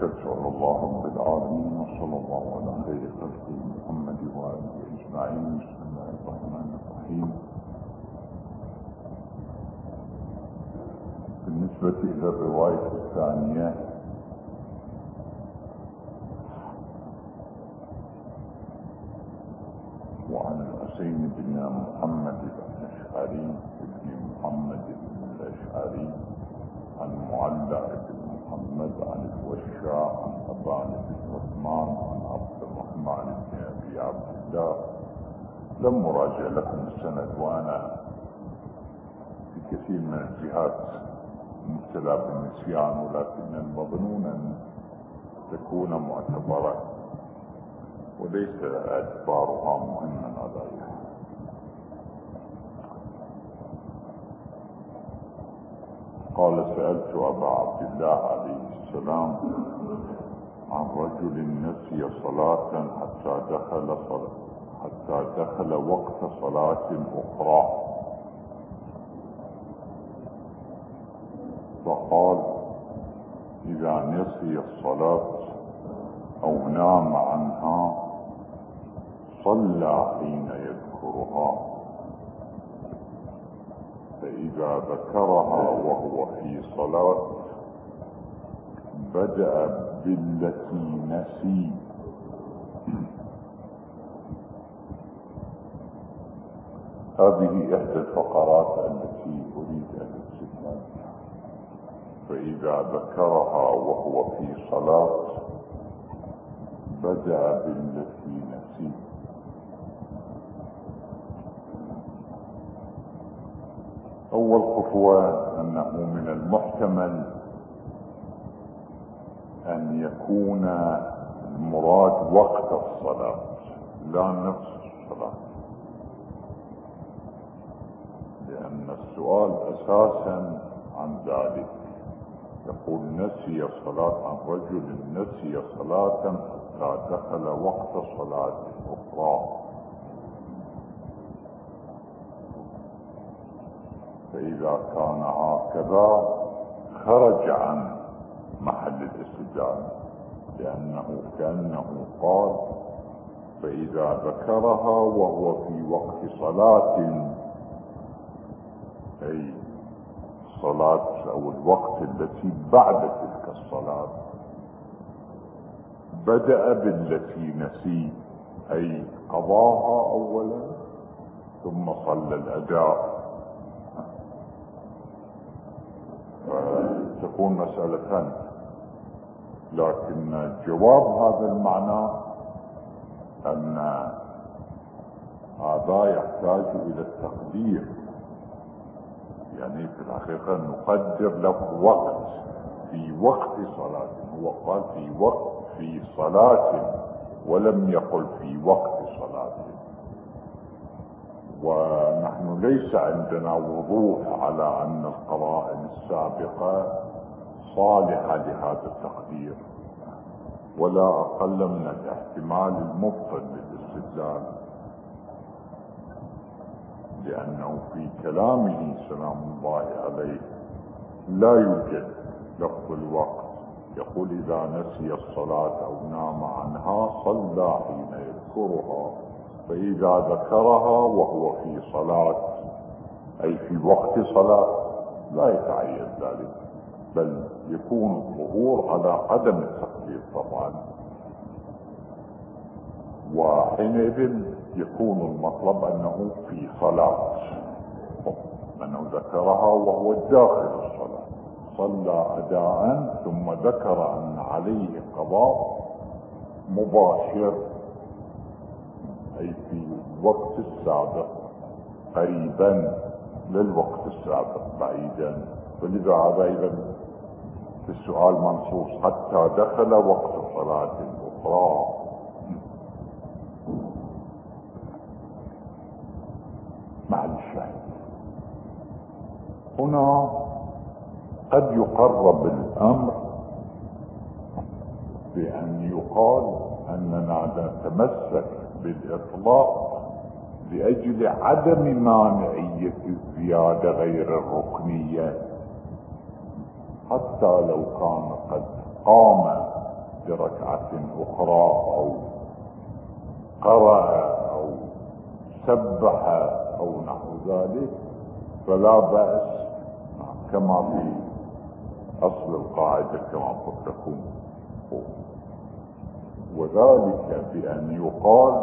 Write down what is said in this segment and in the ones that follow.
توكلت على الله رب العالمين وصلى الله على خير خلقه محمد وآله أجمعين. بسم الله الرحمن الرحيم. بالنسبة إلى الرواية الثانية وعن الحسين بن محمد الأشعري بن محمد الأشعري عن معلى بن محمد عن الوشاع عن أبان بن عثمان عن عبد الرحمن بن أبي عبد الله. لم أراجع لكم السند وأنا في كثير من الجهات مبتلى بالنسيان، ولكن المظنون أن تكون معتبرة وليس اعتبارها مهما عليها. قال: سألت أبا عبد الله عليه السلام عن رجل نسي صلاة حتى دخل وقت صلاة أخرى، فقال: إذا نسي الصلاة أو نام عنها صلى حين يذكرها، فإذا ذكرها وهو في صلاة بدأ بالتي نسي. هذه إحدى الفقرات التي أريد أن أتكلم عنها. فإذا ذكرها وهو في صلاة بدأ بالتي نسي. أول خطوة أنه من المحتمل أن يكون المراد وقت الصلاة لا نفس الصلاة، لأن السؤال أساسا عن ذلك. يقول: نسي صلاة، عن رجل نسي صلاة حتى دخل وقت صلاة أخرى، فإذا كان هكذا خرج عن محل الاستدلال، لأنه كأنه قال: فإذا ذكرها وهو في وقت صلاة، أي الصلاة أو الوقت التي بعد تلك الصلاة، بدأ بالتي نسي، أي قضاها أولا ثم صلى الأداء. تكون مسألة ثانية، لكن جواب هذا المعنى أن هذا يحتاج إلى التقدير، يعني في الحقيقة نقدر له وقت في وقت صلاة. هو قال في صلاة ولم يقل في وقت صلاة، ونحن ليس عندنا وضوح على أن القرائن السابقة صالحة لهذا التقدير، ولا أقل من الاحتمال المبطل للاستدلال، لأنه في كلامه سلام الله عليه لا يوجد لفظ الوقت. يقول: إذا نسي الصلاة أو نام عنها صلى حين يذكرها، فإذا ذكرها وهو في صلاة أي في وقت صلاة لا يتعين ذلك، بل يكون الظهور على قدم التقدير طبعا، وحينئذ يكون المطلب أنه في صلاة، أنه ذكرها وهو داخل الصلاة، صلى أداء ثم ذكر أن عليه قضاء مباشر، أي في الوقت السابق، قريبا للوقت السابق بعيدا. فلذا هذا إذا في السؤال منصوص حتى دخل وقت صلاة أخرى. مع الشاهد هنا قد يقرب الأمر بأن يقال أننا نتمسك بالإطلاق لأجل عدم مانعية الزيادة غير الركنية، حتى لو كان قد قام بركعة أخرى أو قرأ أو سبح أو نحو ذلك فلا بأس، كما في أصل القاعدة كما قلت لكم. وذلك بأن يقال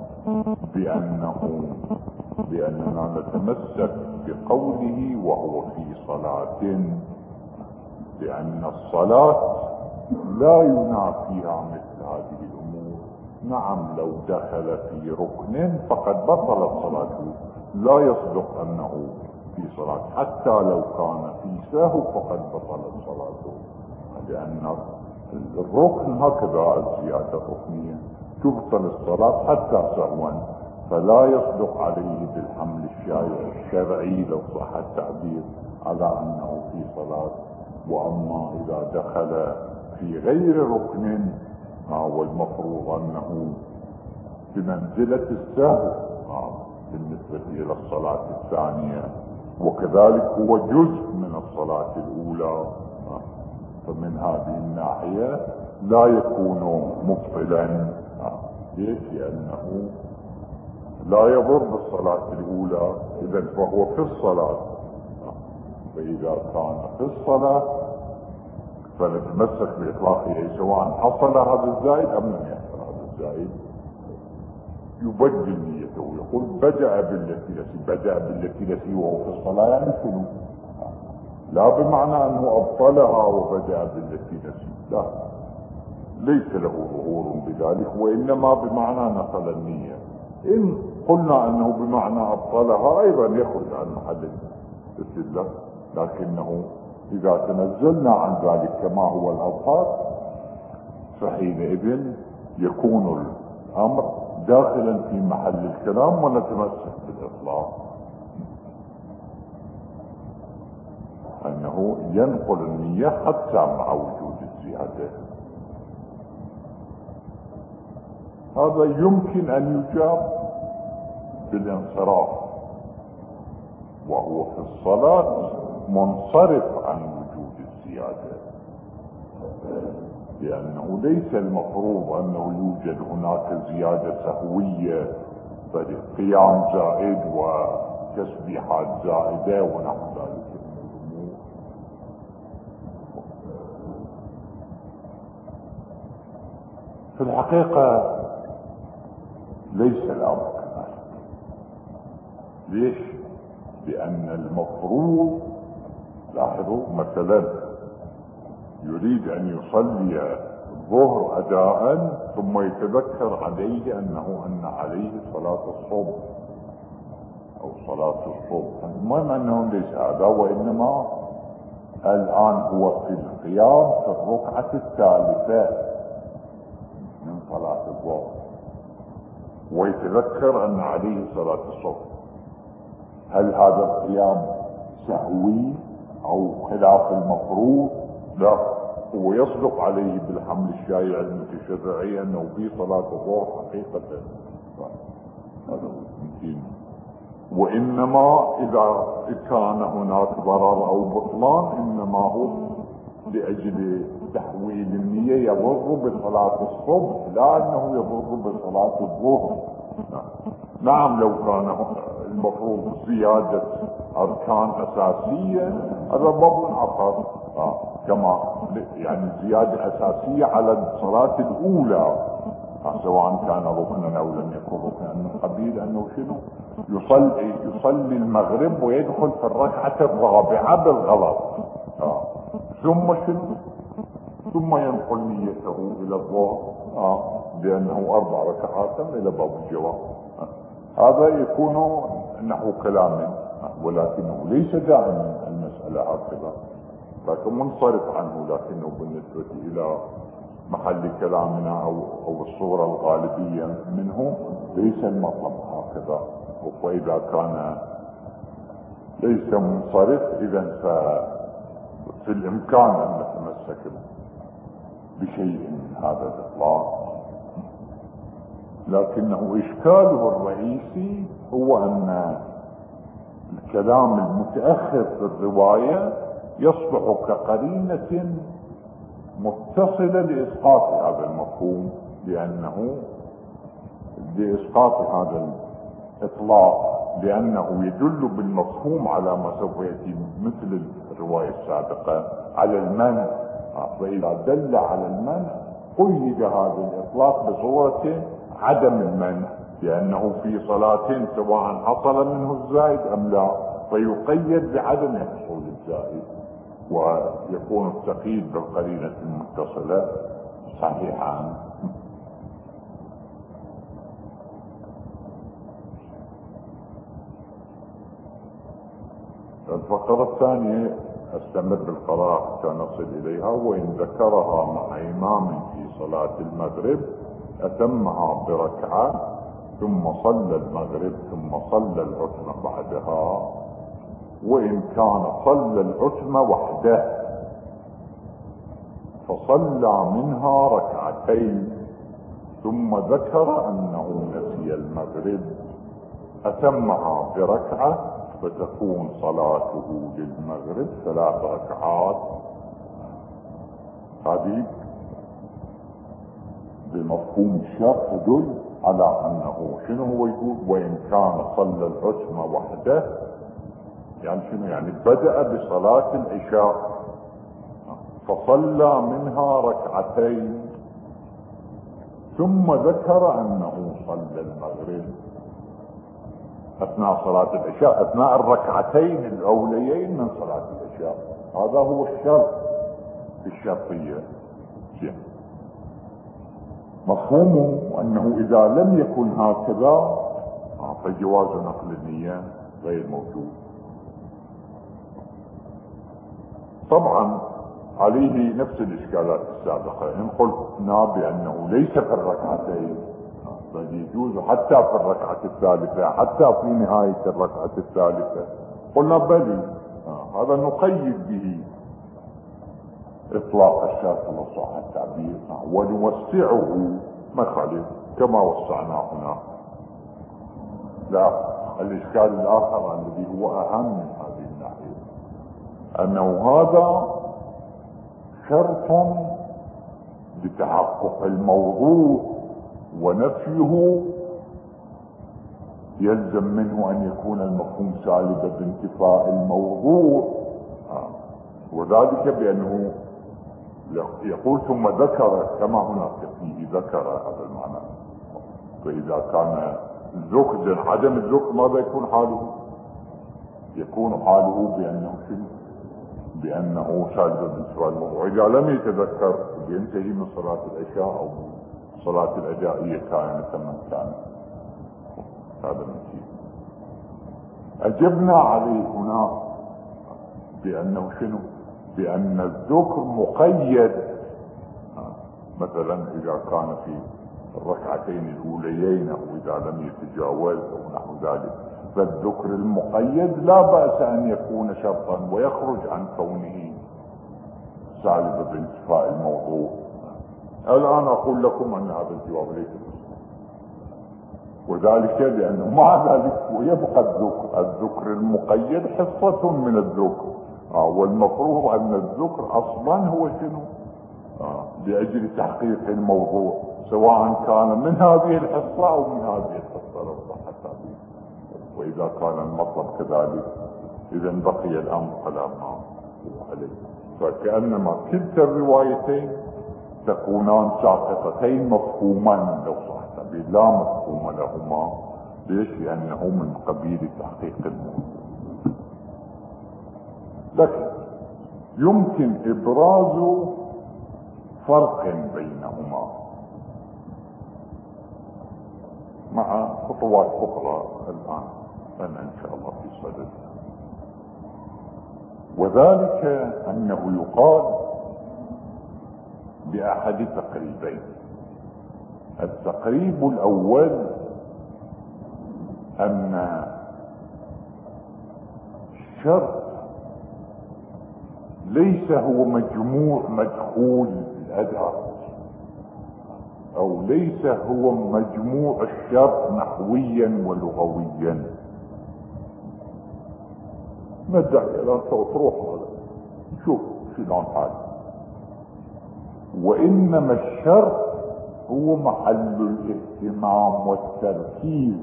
بأننا نتمسك بقوله وهو في صلاة، لأن الصلاة لا ينافيها مثل هذه الأمور. نعم لو دخل في ركن فقد بطلت صلاته، لا يصدق أنه في صلاة، حتى لو كان في سهو فقد بطلت صلاته، لأن الركن هكذا الزيادة الركنية تبطل الصلاة حتى سهوا، فلا يصدق عليه بالحمل الشرعي لو صح التعبير على أنه في صلاة. وأما إذا دخل في غير ركن والمفروض أنه بمنزلة السهو بالنسبة إلى الصلاة الثانية، وكذلك هو جزء من الصلاة الأولى، فمن هذه الناحية لا يكون مبطلا. ليش؟ لأنه لا يضر بالصلاة الأولى، إذا فهو في الصلاة. فإذا كان في الصلاة فنتمسك بإطلاقه سواء حصل هذا الزائد أم لم يحصل هذا الزائد. يبدل نيته ويقول بدأ بالتي نسي وهو في الصلاة، يعني شنو؟ لا بمعنى أنه أبطلها وبدأ بالتي نسي، لا، ليس له ظهور بذلك، وإنما بمعنى نقل النية. إن قلنا أنه بمعنى أبطلها أيضا يخرج عن محل الاستدلال، لكنه إذا تنزلنا عن ذلك كما هو الأظهر فحينئذ يكون الأمر داخلا في محل الكلام ونتمسك بالإطلاق، أنه ينقل النية حتى مع وجود الزيادة. هذا يمكن أن يجاب بالانصراف، وهو في الصلاة منصرف عن وجود الزيادة، لأنه ليس المفروض أنه يوجد هناك زيادة سهوية، قيام زائد وتسبيحات زائدة ونحو ذلك من الأمور. في الحقيقة ليس الأمر كذلك. ليش؟ لأن المفروض، لاحظوا مثلا يريد أن يصلي الظهر أداء ثم يتذكر عليه أن عليه صلاة الصبح أو صلاة الصبح، المهم أنه ليس هذا، وإنما الآن هو في القيام في الركعة الثالثة من صلاة الظهر ويتذكر أن عليه صلاة الصبح. هل هذا القيام سهوي أو خلاف المفروض؟ لا، هو يصدق عليه بالحمل الشائع المتشرعي أنه في صلاة الظهر حقيقة. هذا يمكن، وإنما إذا كان هناك ضرر أو بطلان إنما هو لأجل تحويل النية يضر بصلاة الصبح، لا أنه يضر بصلاة الظهر. نعم لو كان المفروض زيادة أركان أساسية هذا باب آخر، كما يعني زيادة أساسية على الصلاة الأولى، سواء كان ركنا أو لم يكن ركنا، من قبيل أنه شنو يصلي المغرب ويدخل في الركعة الرابعة بالغلط، ثم شنو؟ ثم ينقل نيته إلى الظهر لأنه 4 ركعات إلى باب الجواب. هذا يكون نحو كلام، ولكنه ليس دائما المسألة هكذا، لكن منصرف عنه، لكنه بالنسبة إلى محل كلامنا أو الصورة الغالبية منه ليس المطلب هكذا. وإذا كان ليس منصرف إذا ففي الإمكان أن نتمسك بشيء من هذا الإطلاق. لكنه إشكاله الرئيسي هو أن الكلام المتأخر في الرواية يصبح كقرينة متصلة لإسقاط هذا المفهوم، لإسقاط هذا الإطلاق، لأنه يدل بالمفهوم على ما سوف يأتي مثل الرواية السابقة على المنع. فإذا دل على المنع قيد هذا الإطلاق بصورة عدم المنع، لأنه في صلاة سواء حصل منه الزائد أم لا، فيقيد بعدم حصول الزائد، ويكون التقييد بالقرينة المتصلة صحيحا. الفقرة الثانية استمر بالقراءة حتى نصل إليها. وإن ذكرها مع إمام في صلاة المغرب أتمها بركعة، ثم صلى المغرب ثم صلى العتمة بعدها. وإن كان صلى العتمة وحده فصلى منها ركعتين ثم ذكر أنه نسي المغرب أتمها بركعة، فتكون صلاته للمغرب 3 ركعات. هذه بمفهوم الشرط تدل على أنه شنو هو يقول؟ وإن كان صلى العتمة وحده، يعني شنو؟ يعني بدأ بصلاة العشاء فصلى منها ركعتين ثم ذكر أنه صلى المغرب أثناء صلاة العشاء، أثناء الركعتين الأوليين من صلاة العشاء. هذا هو الشرط في الشرطية. مفهومه أنه إذا لم يكن هكذا فجواز نقل النية غير موجود. طبعا عليه نفس الإشكالات السابقة. إن قلنا بأنه ليس في الركعتين بل يجوز حتى في الركعة الثالثة، حتى في نهاية الركعة الثالثة، قلنا بلي هذا نقيد به إطلاق الشرط وصح التعبير، ونوسعه مخالف كما وسعنا هنا. لا، الإشكال الآخر الذي هو أهم من هذه الناحية أنه هذا شرط لتحقق الموضوع، ونفيه يلزم منه أن يكون المفهوم سالبا بانتفاء الموضوع، وذلك بأنه يقول ثم ذكر كما هناك فيه ذكر هذا المعنى. فإذا كان الذكر عدم الذكر ماذا يكون حاله؟ يكون حاله بأنه شنو؟ بأنه سالبا بانتفاء الموضوع. إذا لم يتذكر ينتهي من صلاة العشاء أو صلاة الأدائية كائنة من كانت. هذا النتيجة. أجبنا عليه هنا بأنه شنو؟ بأن الذكر مقيد، مثلا إذا كان في الركعتين الأوليين أو إذا لم يتجاوز أو نحو ذلك، فالذكر المقيد لا بأس أن يكون شرطا ويخرج عن كونه سالب بانتفاء الموضوع. الآن أقول لكم أن هذا الجواب ليس مصدق، وذلك لأنه مع ذلك يبقى الذكر المقيد حصة من الذكر، والمفروض أن الذكر أصلا هو شنو؟ لأجل تحقيق الموضوع، سواء كان من هذه الحصة أو من هذه الحصة لو صح التعبير. وإذا كان المطلب كذلك إذا بقي الأمر على ما هو عليه. فكأنما كلتا الروايتين تكونان ساقطتين مفهوما لو صح التعبير، لا مفهوم لهما. ليش؟ لأنه من قبيل تحقيق الموضوع. لكن يمكن إبراز فرق بينهما مع خطوات أخرى الآن أنا إن شاء الله في صدد، وذلك أنه يقال بأحد تقريبين. التقريب الأول أن الشرط ليس هو مجموع مدخول الأداء، أو ليس هو مجموع الشرط نحويا ولغويا. ما الداعي الآن تروح شوف شلون حالي. وإنما الشرط هو محل الاهتمام والتركيز،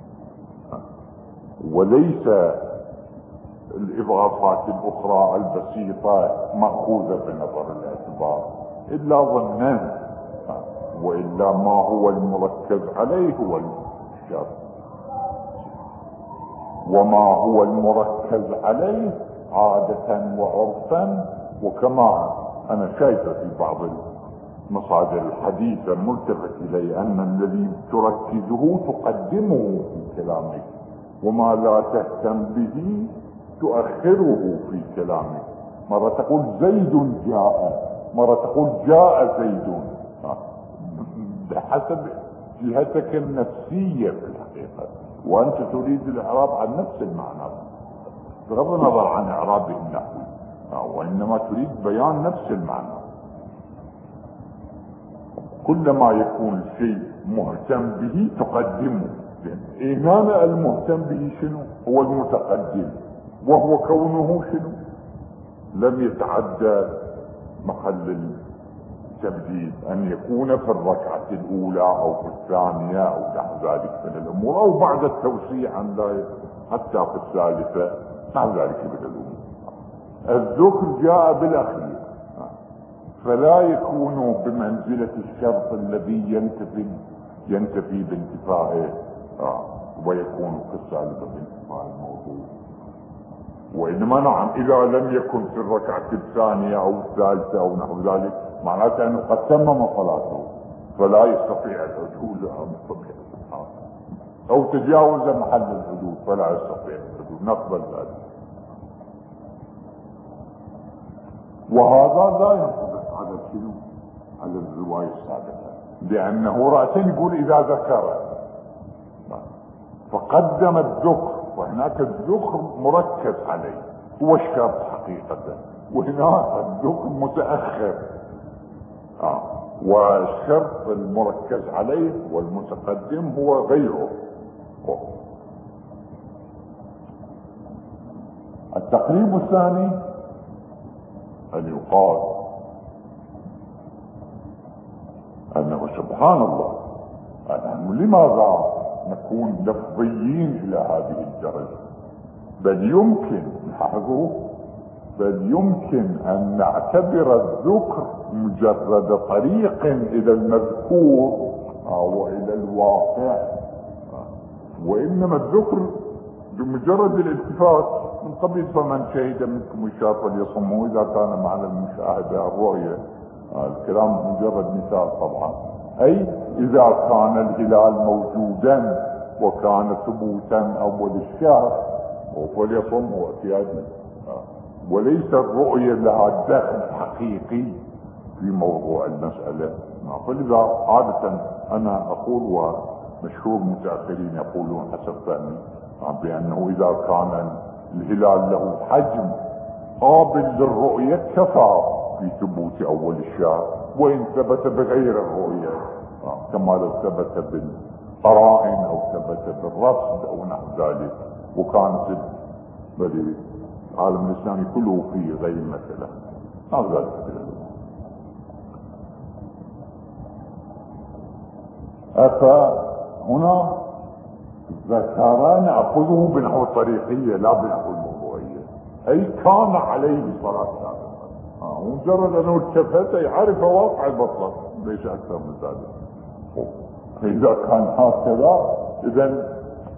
وليس الإضافات الأخرى البسيطة مأخوذة بنظر الاعتبار إلا ظنا، وإلا ما هو المركز عليه هو الشرط، وما هو المركز عليه عادة وعرفا، وكما أنا شايفه في بعض المصادر الحديثة ملتفت إلي أن الذي تركزه تقدمه في كلامك، وما لا تهتم به تؤخره في كلامك. مرة تقول زيد جاء، مرة تقول جاء زيد، بحسب جهتك النفسية في الحقيقة، وأنت تريد الإعراب عن نفس المعنى بغض النظر عن إعرابه النحوي، وإنما تريد بيان نفس المعنى. كلما يكون الشيء مهتم به تقدمه، هنا المهتم به شنو؟ هو المتقدم، وهو كونه شنو؟ لم يتعدى محل التبديل، ان يكون في الركعة الاولى او في الثانية او نحو ذلك من الامور، او بعد التوسيع عن ذلك حتى في الثالثة نحو ذلك من الامور. الذكر جاء بالاخير، فلا يكون بمنزلة الشرط الذي ينتفي بانتفائه، ويكون كالسالب بانتفاء الموضوع. وإنما نعم إذا لم يكن في الركعة الثانية أو الثالثة أو نحو ذلك معناته أنه قد تمم صلاته فلا يستطيع العدول عن الطبيعة، أو تجاوز محل الحدود فلا يستطيع الحدود، نقبل ذلك. وهذا لا ينطبق على شنو؟ على الرواية السابقة، لأنه رأسا يقول إذا ذكر فقدم الذكر، وهناك الذكر مركز عليه هو الشرط حقيقة، وهناك الذكر متأخر، والشرط المركز عليه والمتقدم هو غيره. التقريب الثاني أن يقال أنه سبحان الله نحن لماذا نكون لفظيين إلى هذه الدرجة؟ بل يمكن لاحظوا، بل يمكن أن نعتبر الذكر مجرد طريق إلى المذكور أو إلى الواقع، وإنما الذكر بمجرد الالتفات من قبيل فمن شهد منكم الشهر فليصمه إذا كان معنى المشاهدة الرؤية. الكلام مجرد مثال طبعا، أي إذا كان الهلال موجودا وكان ثبوتا أول الشهر فليصمه اعتيادي، وليس الرؤية لها دخل حقيقي في موضوع المسألة. فلذا عادة أنا أقول، ومشهور متأخرين يقولون حسب فهمي بأنه إذا كان الهلال له حجم قابل للرؤية كفى في ثبوت أول الشهر، وإن ثبت بغير الرؤية كما لو ثبت بالقرائن أو ثبت بالرصد أو نحو ذلك، وكانت العالم الإسلامي كله في غير مثله هذا ذلك. فهنا ذكر نأخذه بنحو الطريقية لا بنحو الموضوعية، أي كان عليه صلاة سابقة، مجرد أنه التفت يعرف واقع البصر ليس أكثر من ذلك. فإذا كان هكذا إذن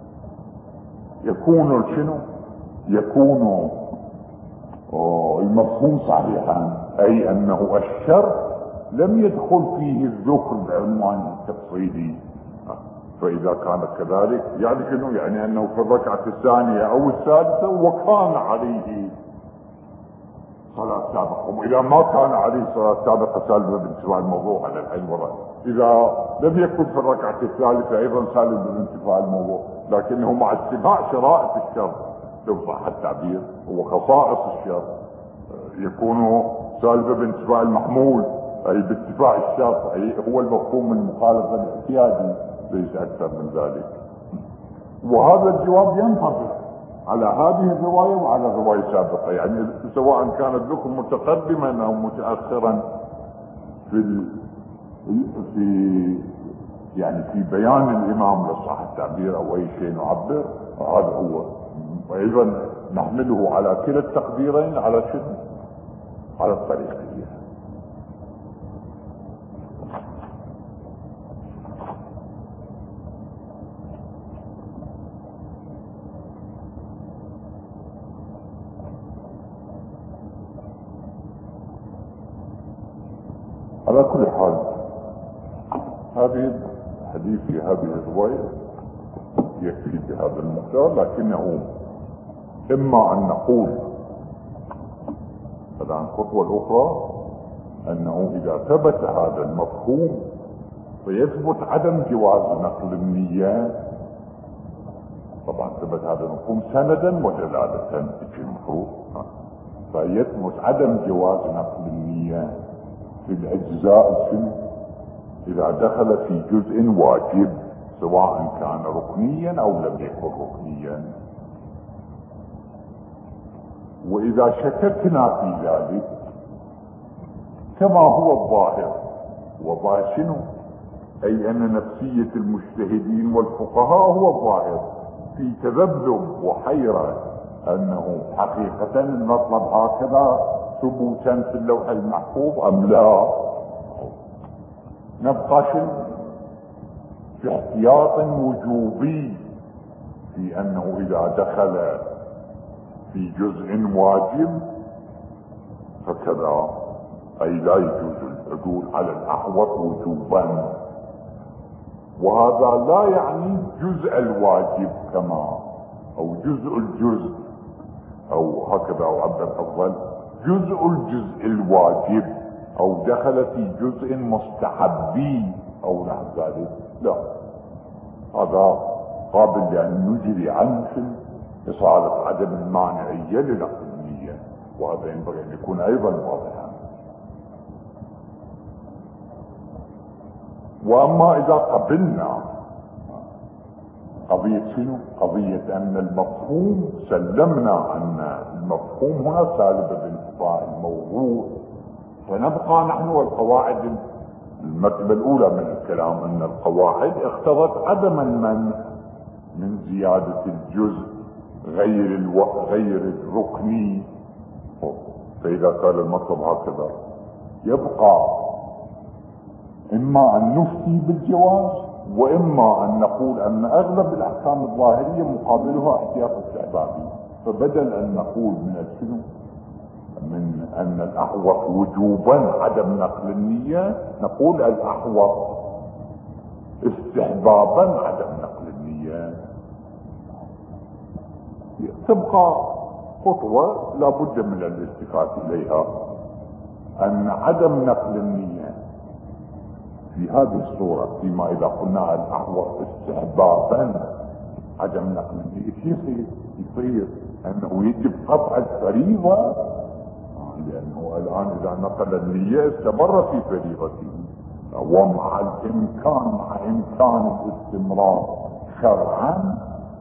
يكون شنو؟ يكون المفهوم صحيحا، أي أنه الشرط لم يدخل فيه الذكر بعنوان تفصيلي. فإذا كان كذلك يعني شنو؟ يعني أنه في الركعة الثانية أو الثالثة وكان عليه صلاة سابقة، وإذا ما كان عليه صلاة سابقة سالبة بانتفاء الموضوع على العين والرأس. إذا لم يكن في الركعة الثالثة أيضا سالبة بانتفاء الموضوع، لكنه مع اتباع شرائط الشرط لو صح التعبير وخصائص الشرط يكون سالبة بانتفاء المحمول، أي باتباع الشرط، أي هو المفهوم المخالفة الاعتيادي ليس أكثر من ذلك. وهذا الجواب ينطبق على هذه الرواية وعلى الرواية السابقة، يعني سواء كان الذكر متقدما أو متأخرا في في يعني في بيان الامام لصح التعبير او اي شيء نعبر، هذا هو. وايضا نحمله على كلا التقديرين على شنو؟ على الطريقية. على كل حال هذه حديث في هذه الرواية يكفي بهذا المقدار، لكنه اما ان نقول الان الخطوة الاخرى انه اذا ثبت هذا المفهوم فيثبت عدم جواز نقل النية. طبعا ثبت هذا المفهوم سندا ودلالة في المفروض، فيثبت عدم جواز نقل النية في الاجزاء شنو؟ اذا دخل في جزء واجب سواء كان ركنيا او لم يكن ركنيا. واذا شككنا في ذلك كما هو الظاهر، وظاهر شنو؟ اي ان نفسية المجتهدين والفقهاء هو الظاهر في تذبذب وحيرة انه حقيقة المطلب هكذا ثبوتا في اللوح المحفوظ ام لا. نبقى شنو؟ في احتياط وجوبي في انه اذا دخل في جزء واجب فكذا، اي لا يجوز العدول على الاحوط وجوبا. وهذا لا يعني جزء الواجب كما او جزء الجزء او هكذا، او عبر افضل جزء الجزء الواجب او دخل في جزء مستحبي او نحو ذلك، لا، هذا قابل لان نجري عنه إصالة عدم المانعية لنقل النية، وهذا ينبغي ان يكون ايضا واضحا. واما اذا قبلنا قضية شنو؟ قضية ان المفهوم سلمنا ان المفهوم هنا سالب بالانتفاع الموضوع، فنبقى نحن والقواعد المرتبة الاولى من الكلام ان القواعد اقتضت عدم المنع من زيادة الجزء غير الركني. فاذا كان المطلب هكذا يبقى اما ان نفتي بالجواز واما ان نقول ان اغلب الاحكام الظاهرية مقابلها احتياط استحبابي، فبدل ان نقول من ان الاحوط وجوبا عدم نقل النية نقول الاحوط استحبابا عدم نقل النية. تبقى خطوة لابد من الالتفات اليها، ان عدم نقل النية في هذه الصورة فيما اذا قلنا الاحوط استحبابا عدم نقل النية يصير انه يجب قطع الفريضة، لانه الان اذا نقل النية استمر في فريضته، ومع الامكان مع امكان الاستمرار شرعا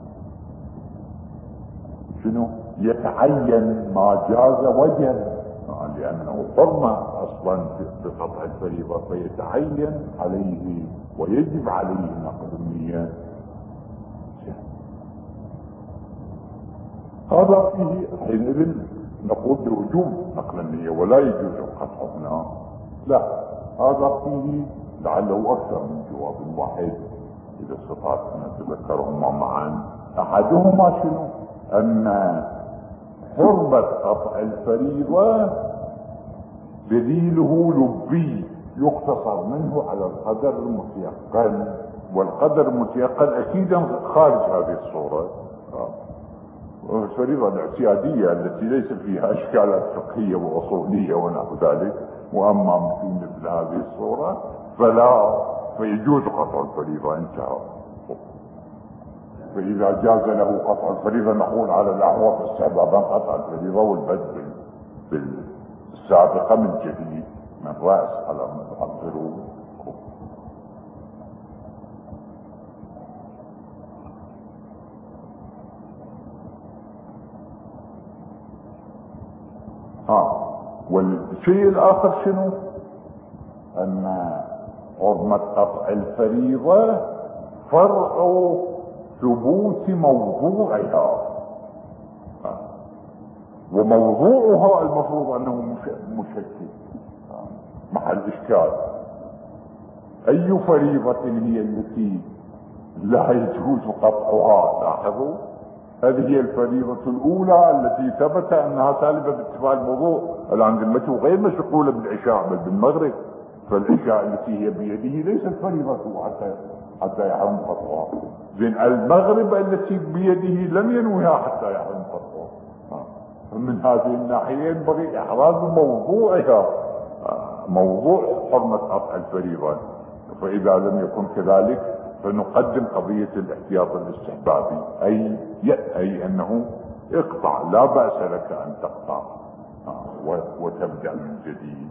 شنو يتعين ما جاز وجب، لانه حرمة اصلا بقطع الفريضة فيتعين عليه ويجب عليه نقل النية. هذا فيه حينئذ نقول بوجوب نقل النية ولا يجوز القطع هنا، لا، هذا فيه لعله اكثر من جواب واحد اذا استطعت ان نتذكرهما معا. احدهما شنو؟ ان حرمة قطع الفريضة دليله لبي يقتصر منه على القدر المتيقن، والقدر المتيقن اكيدا خارج هذه الصورة، الفريضة الاعتيادية التي ليس فيها اشكالات فقهية واصولية ونحو ذلك، واما في مثل هذه الصورة فيجوز قطع الفريضة، انتهى. فاذا جاز له قطع الفريضة نقول على الاحوط استحبابا قطع الفريضة والبدء بالسابقة من جديد من رأس على مذهب ضروري. والشيء الاخر شنو؟ أن حرمة قطع الفريضة فرع ثبوت موضوعها، وموضوعها المفروض أنه مشكل محل إشكال. أي فريضة هي التي لا يجوز قطعها؟ لاحظوا، هذه هي الفريضة الأولى التي ثبت أنها سالبة باتباع الموضوع. الآن ذمته غير مشغولة بالعشاء بل بالمغرب، فالعشاء التي هي بيده ليست فريضته حتى يحرم قطعها. زين المغرب التي بيده لم ينويها حتى يحرم قطعها. فمن هذه الناحية ينبغي إحراز موضوعها، موضوع حرمة قطع الفريضة. فإذا لم يكن كذلك فنقدم قضية الاحتياط الاستحبابي، أي أنه اقطع، لا بأس لك أن تقطع وتبدأ من جديد.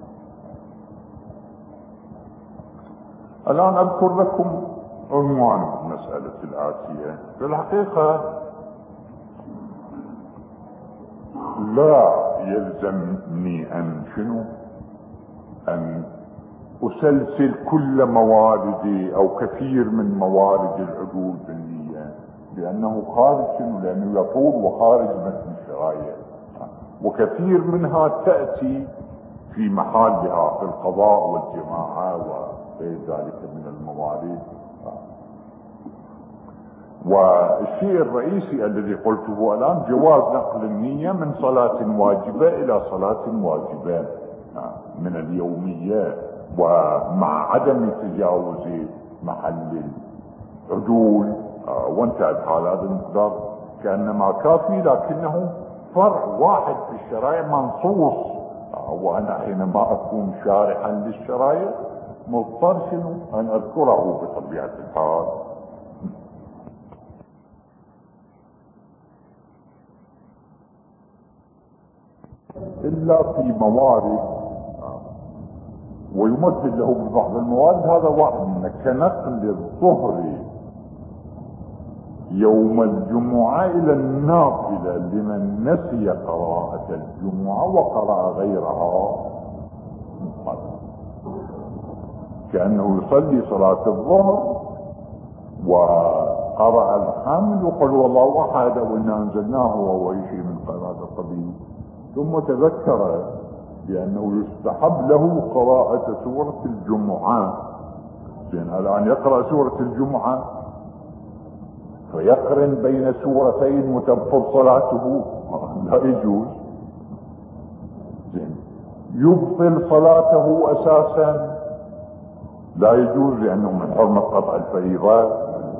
الآن أذكر لكم عنوان المسألة الآتية. في الحقيقة لا يلزمني أن أسلسل كل مواردي أو كثير من موارد العدول بالنية، لأنه خارج لأنه يطول وخارج متن الشرائع، وكثير منها تأتي في محلها في القضاء والجماعة وغير ذلك من الموارد. والشيء الرئيسي الذي قلته الآن جواز نقل النية من صلاة واجبة إلى صلاة واجبة من اليومية، ومع عدم تجاوز محل العدول، وانتهت هذا المقدار كأنما كافي، لكنه فرع واحد في الشرائع منصوص، وأنا حينما أكون شارحا للشرائع مضطر أن أذكره بطبيعة الحال. إلا في موارد ويمثل له ببعض الموارد، هذا واحد منه، كنقل الظهر يوم الجمعة إلى النافلة لمن نسي قراءة الجمعة وقرأ غيرها، كأنه يصلي صلاة الظهر وقرأ الحمد وقل والله أحد وإنا أنزلناه وهو شيء من قراءة القبيل، ثم تذكر بأنه يستحب له قراءة سورة الجمعة. لأن الآن يقرأ سورة الجمعة فيقرن بين سورتين وتبطل صلاته، لا يجوز. يبطل صلاته أساسا، لا يجوز، لأنه من حرمة قطع الفريضة.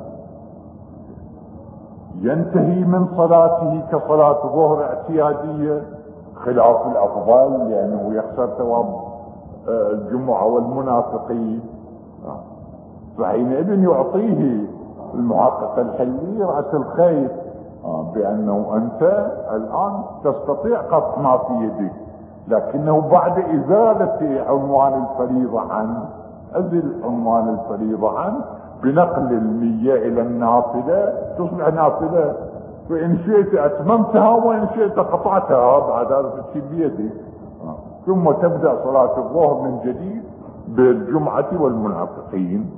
ينتهي من صلاته كصلاة ظهر اعتيادية خلاف الأفضل، لأنه يخسر ثواب الجمعة والمنافقين، فحينئذ يعطيه المحقق الحلي رأس الخير بأنه أنت الآن تستطيع قطع ما في يدك، لكنه بعد إزالة عنوان الفريضة عنه، أزل عنوان الفريضة عنه بنقل النية إلى النافلة، تصبح نافلة، فإن شئت أتممتها وإن شئت قطعتها بعد هذا الشيء بيدك، ثم تبدأ صلاة الظهر من جديد بالجمعة والمنافقين.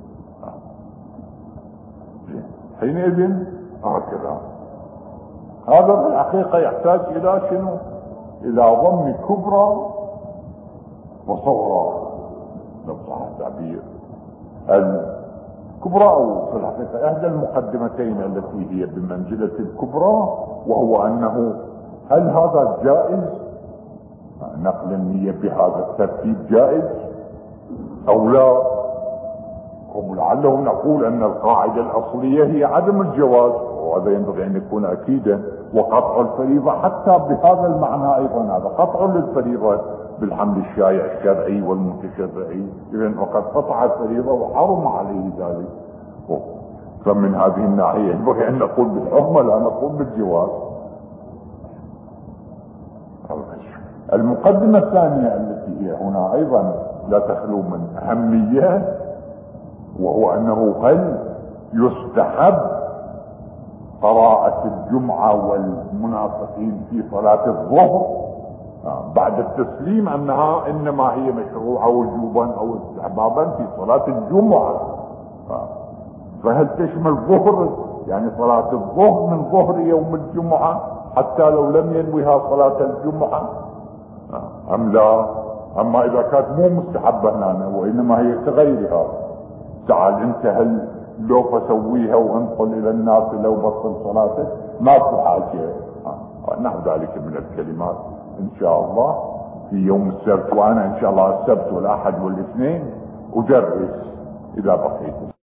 حينئذ هكذا. هذا في الحقيقة يحتاج إلى شنو؟ إلى ضم كبرى وصغرى، لو صح التعبير. الكبرى أو في الحقيقة إحدى المقدمتين التي هي بمنزلة الكبرى، وهو أنه هل هذا جائز؟ نقل النية بهذا الترتيب جائز أو لا؟ ولعله نقول أن القاعدة الأصلية هي عدم الجواز، وهذا ينبغي أن يكون أكيدا. وقطع الفريضة حتى بهذا المعنى أيضا، هذا قطع للفريضة بالحمل الشائع الشرعي والمتشرعي، إذن وقد قطع الفريضة وحرم عليه ذلك. فمن هذه الناحية ينبغي أن نقول بالحرمة لا نقول بالجواز. المقدمة الثانية التي هي هنا أيضا لا تخلو من أهمية، وهو أنه هل يستحب قراءة الجمعة والمنافقين في صلاة الظهر بعد التسليم انها انما هي مشروعة وجوبا او استحبابا في صلاة الجمعة. فهل تشمل الظهر؟ يعني صلاة الظهر من ظهر يوم الجمعة حتى لو لم ينويها صلاة الجمعة ام لا؟ اما اذا كانت مو مستحبة هنا وانما هي كغيرها، تعال انت هل لو فسويها وانقل الى الناس لو بطل صلاتك ماكو حاجة. نحو ذلك من الكلمات ان شاء الله في يوم السبت، وانا ان شاء الله السبت والاحد والاثنين ادرس اذا بقيت.